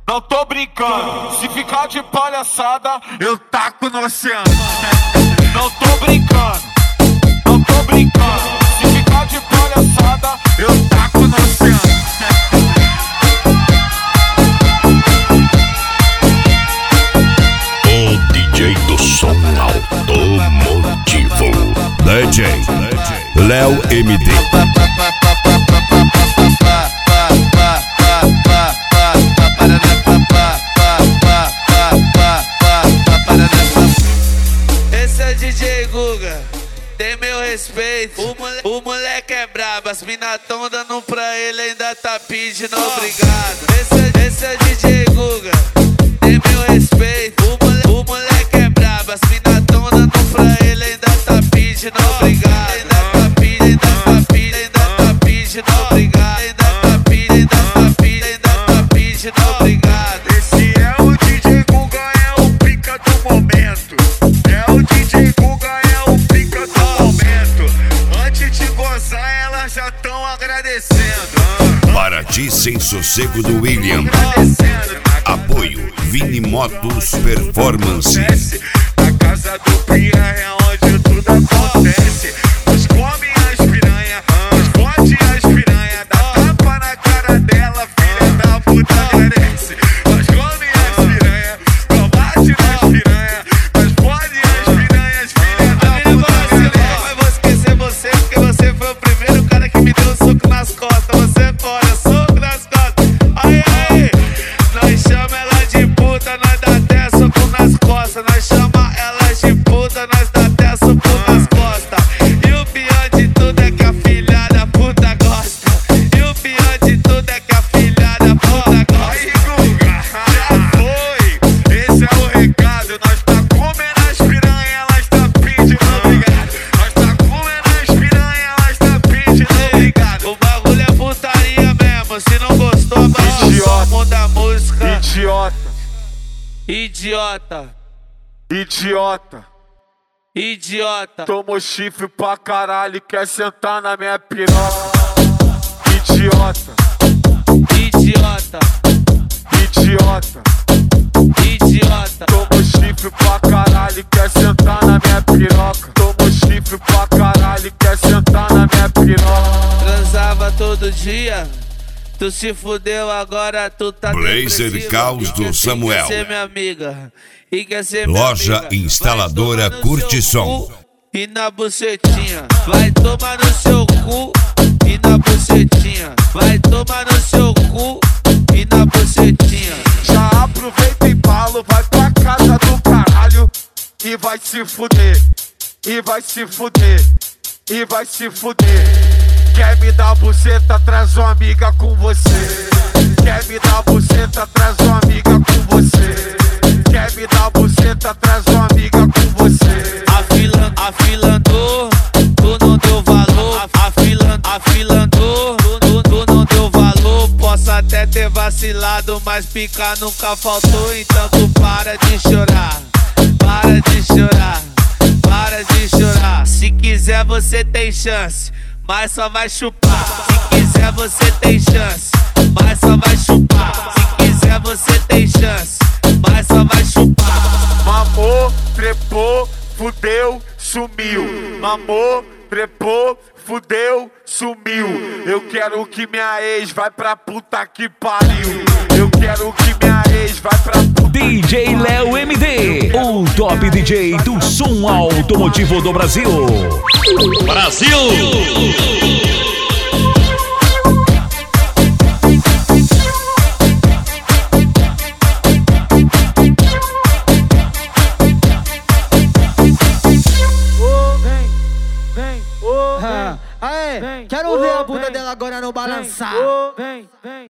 Não tô brincando, se ficar de palhaçada, eu taco no oceano. Não tô brincando, não tô brincando, se ficar de palhaçada, eu taco no oceano. O DJ do som automotivo, DJ Léo MD. Esse é DJ Guga, tem meu respeito. O moleque é brabo, as mina tão dando pra ele, ainda tá pedindo obrigado. Esse é DJ Guga, tem meu respeito. O moleque é brabo, as mina tão dando pra ele, ainda tá pedindo obrigado. Ainda tá pedindo obrigado. Ainda tá pedindo obrigado. Esse é o DJ Guga, é o pica do momento. É o DJ Guga, é o pica do momento. Antes de gozar, elas já tão agradecendo. Paraty Sem Sossego do William. Apoio Vini Motos Performance. A casa do Pia é onde tudo acontece. Nós come as piranha, nós fode as piranha. Dá tapa na cara dela, filha da puta agradece. Nós come as piranha, nós bate nas piranha. Nós fode as piranhas, filha da puta agradece. Mas vou esquecer você, porque você foi o primeiro cara que me deu um soco nas costas. Você fora, soco nas costas. Aí, aí, nós chama ela de puta, nós dá até soco nas costas. Nós chama ela de puta, nós dá até soco nas costas. E o pior de tudo é que a filha da puta gosta. E o pior de tudo é que a filha da puta gosta. Aí, Guga, já foi. Esse é o recado. Nós tá comendo as piranha, elas tá pedindo obrigado. Nós tá comendo as piranha, elas tá pedindo obrigado. O bagulho é putaria mesmo. Se não gostou, abaixa o som, muda a música. Idiota, Idiota, idiota. idiota. Tomou chifre pra caralho e quer sentar na minha piroca. Idiota, Idiota, idiota. idiota. Tomou chifre pra caralho e quer sentar na minha piroca. Tomou chifre pra caralho e quer sentar na minha piroca. Transava todo dia, tu se fudeu, agora tu tá Blazer depressiva. Caos do E Samuel. quer ser minha amiga, e quer ser minha Loja amiga. instaladora Vai tomar no Curte seu Som. cu e na bucetinha. Vai tomar no seu cu e na bucetinha. Vai tomar no seu cu e na bucetinha. Já aproveita e falo, vai pra casa do caralho e vai se fuder, e vai se fuder, e vai se fuder. Quer me dar buceta, traz uma amiga com você. Quer me dar buceta, traz uma amiga com você. Quer me dar buceta, traz uma amiga com você. A fila andou, tu não deu valor. A fila andou, tu não deu valor. Posso até ter vacilado, mas picar nunca faltou. Então tu para de chorar, para de chorar, para de chorar. Se quiser você tem chance, mas só vai chupar. Se quiser você tem chance, mas só vai chupar. Se quiser você tem chance, mas só vai chupar. Mamou, trepou, fudeu, sumiu. Mamou, trepou, fudeu, sumiu. Eu quero que minha ex vai pra puta que pariu. Eu quero que minha ex vai pra puta. DJ Léo MD, o top DJ do som automotivo do Brasil. Aê, quero ver a bunda dela agora no balançar.